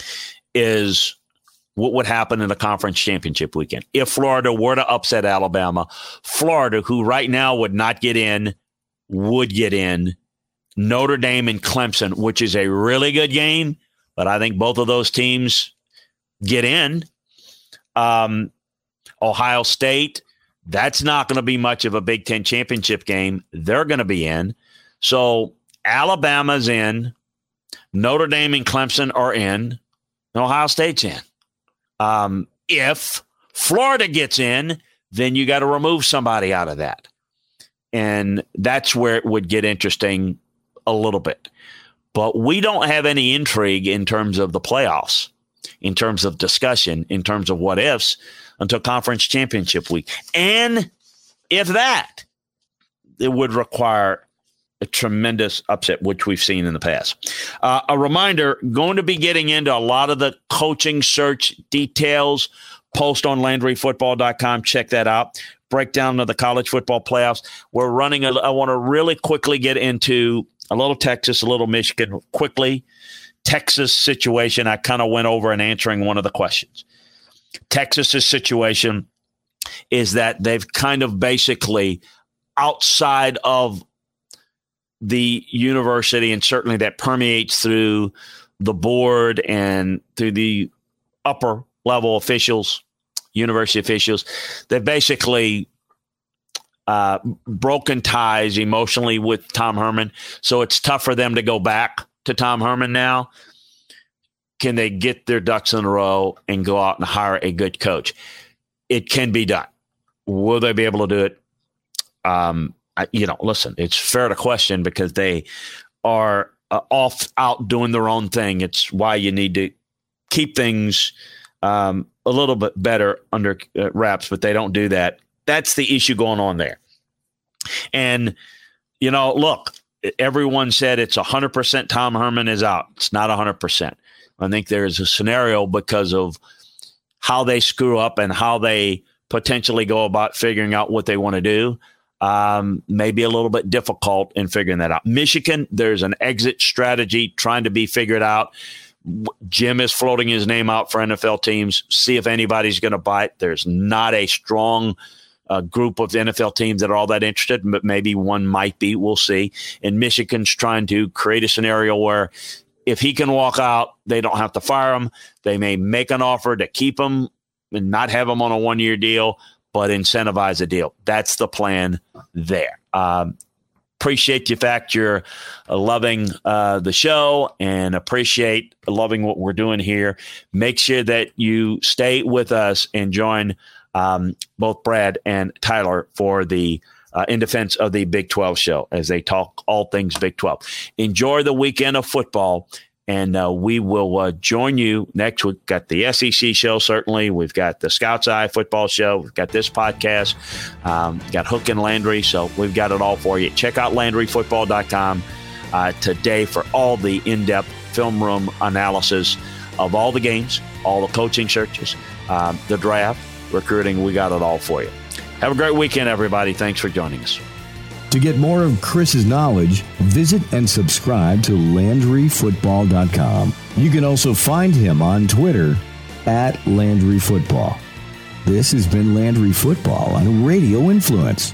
is what would happen in the conference championship weekend. If Florida were to upset Alabama, Florida, who right now would not get in, would get in. Notre Dame and Clemson, which is a really good game, but I think both of those teams get in. Um, Ohio State, that's not going to be much of a Big Ten championship game. They're going to be in. So Alabama's in. Notre Dame and Clemson are in. And Ohio State's in. Um, if Florida gets in, then you got to remove somebody out of that. And that's where it would get interesting a little bit. But we don't have any intrigue in terms of the playoffs, in terms of discussion, in terms of what ifs until conference championship week. And if that, it would require a tremendous upset, which we've seen in the past. Uh, a reminder, going to be getting into a lot of the coaching search details. Post on Landry Football dot com. Check that out. Breakdown of the college football playoffs. We're running, a, I want to really quickly get into a little Texas, a little Michigan. Quickly, Texas situation. I kind of went over in answering one of the questions. Texas's situation is that they've kind of basically outside of the university, and certainly that permeates through the board and through the upper level officials, university officials, they've basically uh, broken ties emotionally with Tom Herman. So it's tough for them to go back to Tom Herman now. Can they get their ducks in a row and go out and hire a good coach? It can be done. Will they be able to do it? Um, I, you know, listen, it's fair to question because they are uh, off out doing their own thing. It's why you need to keep things um, a little bit better under uh, wraps, but they don't do that. That's the issue going on there. And, you know, look, everyone said it's one hundred percent Tom Herman is out. It's not one hundred percent. I think there's a scenario because of how they screw up and how they potentially go about figuring out what they want to do. Um, maybe a little bit difficult in figuring that out. Michigan, there's an exit strategy trying to be figured out. Jim is floating his name out for N F L teams. See if anybody's going to bite. There's not a strong uh, group of N F L teams that are all that interested, but maybe one might be. We'll see. And Michigan's trying to create a scenario where if he can walk out, they don't have to fire him. They may make an offer to keep him and not have him on a one-year deal, but incentivize a deal. That's the plan there. Um, appreciate the fact you're uh, loving uh, the show and appreciate loving what we're doing here. Make sure that you stay with us and join um, both Brad and Tyler for the uh, In Defense of the Big twelve show as they talk all things Big twelve. Enjoy the weekend of football. And uh, we will uh, join you next week. Got the S E C show, certainly. We've got the Scouts Eye football show. We've got this podcast. Um, got Hook and Landry. So we've got it all for you. Check out Landry Football dot com uh, today for all the in-depth film room analysis of all the games, all the coaching searches, um, the draft, recruiting. We got it all for you. Have a great weekend, everybody. Thanks for joining us. To get more of Chris's knowledge, visit and subscribe to Landry Football dot com. You can also find him on Twitter at Landry Football. This has been Landry Football on Radio Influence.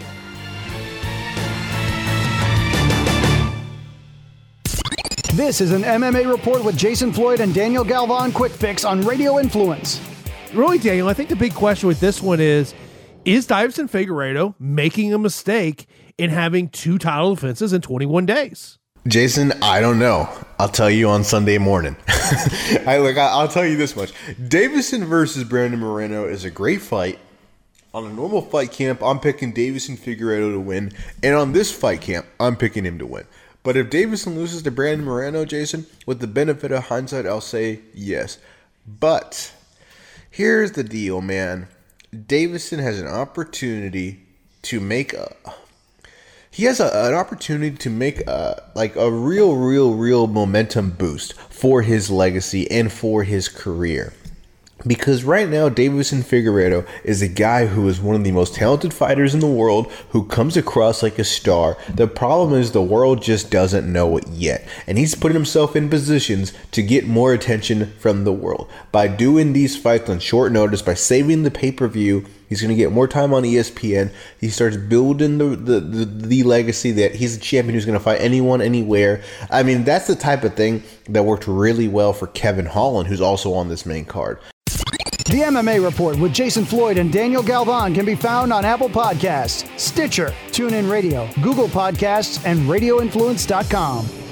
This is an M M A Report with Jason Floyd and Daniel Galvan Quick Fix on Radio Influence. Really, Daniel, I think the big question with this one is, is Deiveson Figueiredo making a mistake in having two title defenses in twenty-one days? Jason, I don't know. I'll tell you on Sunday morning. I like. I'll tell you this much: Deiveson versus Brandon Moreno is a great fight. On a normal fight camp, I'm picking Deiveson Figueiredo to win, and on this fight camp, I'm picking him to win. But if Deiveson loses to Brandon Moreno, Jason, with the benefit of hindsight, I'll say yes. But here's the deal, man. Deiveson has an opportunity to make a. He has a, an opportunity to make a, like a real, real, real momentum boost for his legacy and for his career. Because right now, Deiveson Figueiredo is a guy who is one of the most talented fighters in the world, who comes across like a star. The problem is the world just doesn't know it yet. And he's putting himself in positions to get more attention from the world. By doing these fights on short notice, by saving the pay-per-view, he's going to get more time on E S P N. He starts building the, the, the, the legacy that he's a champion who's going to fight anyone, anywhere. I mean, that's the type of thing that worked really well for Kevin Holland, who's also on this main card. The M M A Report with Jason Floyd and Daniel Galvan can be found on Apple Podcasts, Stitcher, TuneIn Radio, Google Podcasts, and Radio Influence dot com.